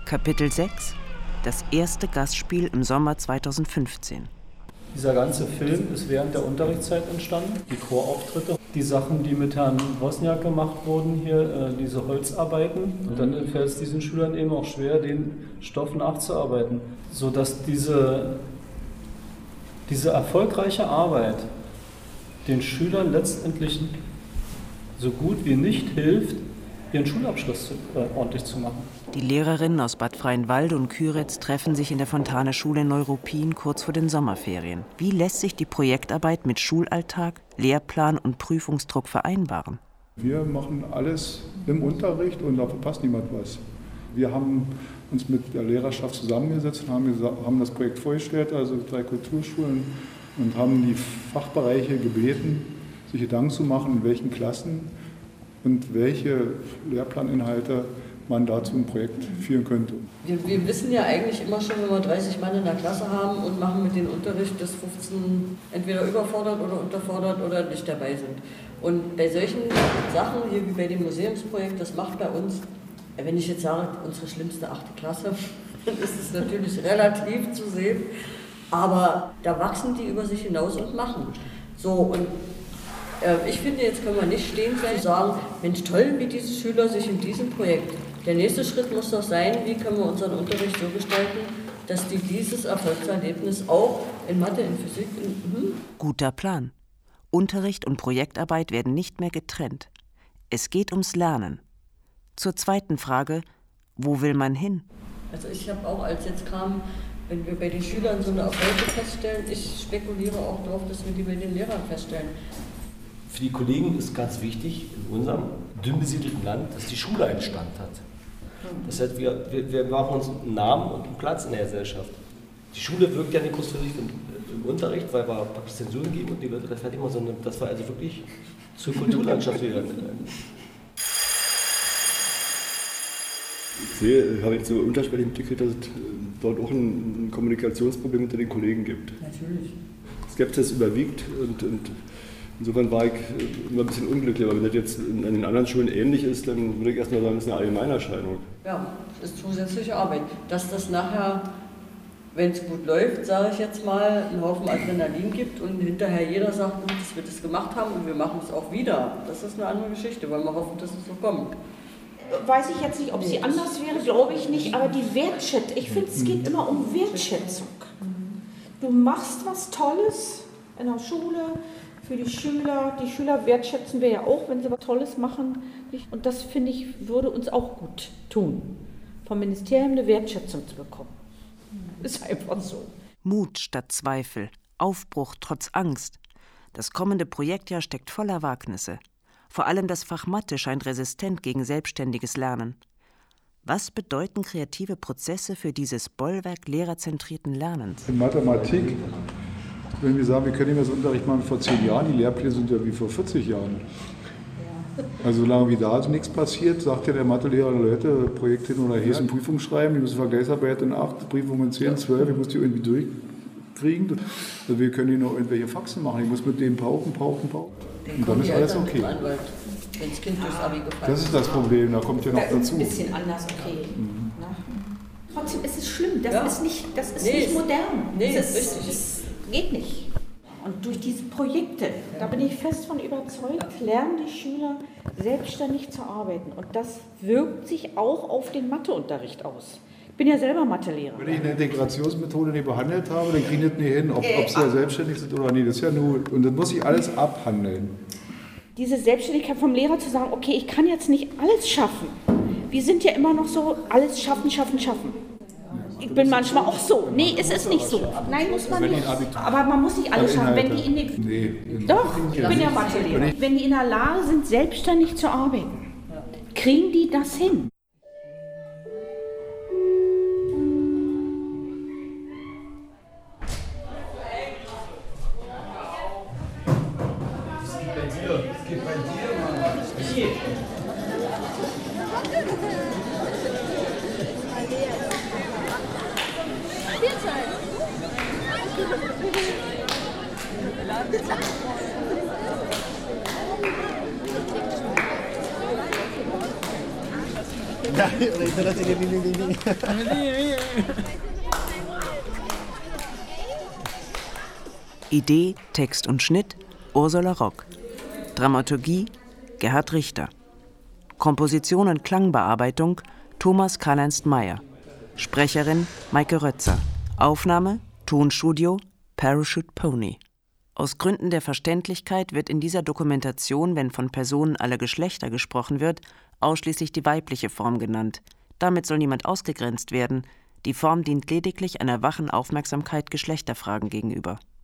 Kapitel 6 – Das erste Gastspiel im Sommer 2015. Dieser ganze Film ist während der Unterrichtszeit entstanden. Die Chorauftritte, die Sachen, die mit Herrn Wozniak gemacht wurden, hier diese Holzarbeiten. Und dann fällt es diesen Schülern eben auch schwer, den Stoff nachzuarbeiten. Sodass diese erfolgreiche Arbeit den Schülern letztendlich so gut wie nicht hilft, ihren Schulabschluss ordentlich zu machen. Die Lehrerinnen aus Bad Freienwalde und Küritz treffen sich in der Fontane-Schule in Neuruppin kurz vor den Sommerferien. Wie lässt sich die Projektarbeit mit Schulalltag, Lehrplan und Prüfungsdruck vereinbaren? Wir machen alles im Unterricht und da verpasst niemand was. Wir haben uns mit der Lehrerschaft zusammengesetzt und haben das Projekt vorgestellt, also 3 Kulturschulen, und haben die Fachbereiche gebeten, sich Gedanken zu machen, in welchen Klassen und welche Lehrplaninhalte man dazu ein Projekt führen könnte. Wir wissen ja eigentlich immer schon, wenn wir 30 Mann in der Klasse haben und machen mit dem Unterricht, dass 15 entweder überfordert oder unterfordert oder nicht dabei sind. Und bei solchen Sachen, hier wie bei dem Museumsprojekt, das macht bei uns, wenn ich jetzt sage, unsere schlimmste 8. Klasse, dann ist es natürlich relativ zu sehen, aber da wachsen die über sich hinaus und machen. So, und ich finde, jetzt können wir nicht stehen bleiben und sagen, Mensch, toll, wie diese Schüler sich in diesem Projekt. Der nächste Schritt muss doch sein, wie können wir unseren Unterricht so gestalten, dass die dieses Erfolgserlebnis auch in Mathe, in Physik... Guter Plan. Unterricht und Projektarbeit werden nicht mehr getrennt. Es geht ums Lernen. Zur zweiten Frage, wo will man hin? Also ich habe auch, als jetzt kam, wenn wir bei den Schülern so eine Erfolge feststellen, ich spekuliere auch darauf, dass wir die bei den Lehrern feststellen. Für die Kollegen ist ganz wichtig, in unserem dünn besiedelten Land, dass die Schule einen Stand hat. Das heißt, wir machen uns einen Namen und einen Platz in der Gesellschaft. Die Schule wirkt ja nicht kurzfristig im Unterricht, weil wir praktisch Zensuren geben und die Leute das fertig machen, sondern dass wir also wirklich zur Kulturlandschaft werden. Ich sehe, habe ich so unterschwellig mitgekriegt, dass es dort auch ein Kommunikationsproblem unter den Kollegen gibt. Natürlich. Skepsis überwiegt und insofern war ich immer ein bisschen unglücklich, aber wenn das jetzt an den anderen Schulen ähnlich ist, dann würde ich erstmal sagen, das ist eine Allgemeinerscheinung. Ja, das ist zusätzliche Arbeit. Dass das nachher, wenn es gut läuft, sage ich jetzt mal, einen Haufen Adrenalin gibt und hinterher jeder sagt, gut, dass wir das gemacht haben und wir machen es auch wieder. Das ist eine andere Geschichte, weil wir hoffen, dass es so kommt. Weiß ich jetzt nicht, ob sie anders wäre, glaube ich nicht, aber die Wertschätzung, ich finde, es geht immer um Wertschätzung. Du machst was Tolles in der Schule, für die Schüler wertschätzen wir ja auch, wenn sie was Tolles machen. Und das, finde ich, würde uns auch gut tun, vom Ministerium eine Wertschätzung zu bekommen. Ist einfach so. Mut statt Zweifel, Aufbruch trotz Angst. Das kommende Projektjahr steckt voller Wagnisse. Vor allem das Fach Mathe scheint resistent gegen selbstständiges Lernen. Was bedeuten kreative Prozesse für dieses Bollwerk lehrerzentrierten Lernens? In Mathematik, wenn wir sagen, wir können nicht mehr so Unterricht machen wie vor 10 Jahren, die Lehrpläne sind ja wie vor 40 Jahren. Also solange wie da nichts passiert, sagt ja der Mathelehrer, Leute, Projekt hin oder her, eine Prüfung schreiben, die müssen Vergleichsarbeit in 8, Prüfungen in 10, 12, ich muss die irgendwie durchkriegen. Also wir können hier noch irgendwelche Faxen machen, ich muss mit denen pauken. Und dann ist alles okay. Wenn das Kind durchs Abi gefallen ist. Das ist das Problem, da kommt ja noch dazu. Ein bisschen anders, okay. Trotzdem ist es schlimm, das ist nicht modern. Nee, das ist richtig. Das geht nicht. Und durch diese Projekte, da bin ich fest von überzeugt, lernen die Schüler selbstständig zu arbeiten. Und das wirkt sich auch auf den Matheunterricht aus. Ich bin ja selber Mathelehrer. Wenn ich eine Integrationsmethode nicht behandelt habe, dann kriege ich das nicht hin, ob sie ja selbstständig sind oder nicht. Das ist ja nur, und das muss ich alles abhandeln. Diese Selbstständigkeit vom Lehrer zu sagen, okay, ich kann jetzt nicht alles schaffen. Wir sind ja immer noch so, alles schaffen. Ich bin manchmal auch so. Nee, es ist nicht so. Nein, muss man nicht. Aber man muss nicht alles schaffen. Wenn die Doch, ich bin ja Mathelehrer. Wenn die in der Lage sind, selbstständig zu arbeiten, kriegen die das hin. Idee, Text und Schnitt Ursula Rock. Dramaturgie Gerhard Richter. Komposition und Klangbearbeitung Thomas Karl-Ernst Meyer. Sprecherin Maike Rötzer. Aufnahme Tonstudio Parachute Pony. Aus Gründen der Verständlichkeit wird in dieser Dokumentation, wenn von Personen aller Geschlechter gesprochen wird, ausschließlich die weibliche Form genannt. Damit soll niemand ausgegrenzt werden. Die Form dient lediglich einer wachen Aufmerksamkeit Geschlechterfragen gegenüber.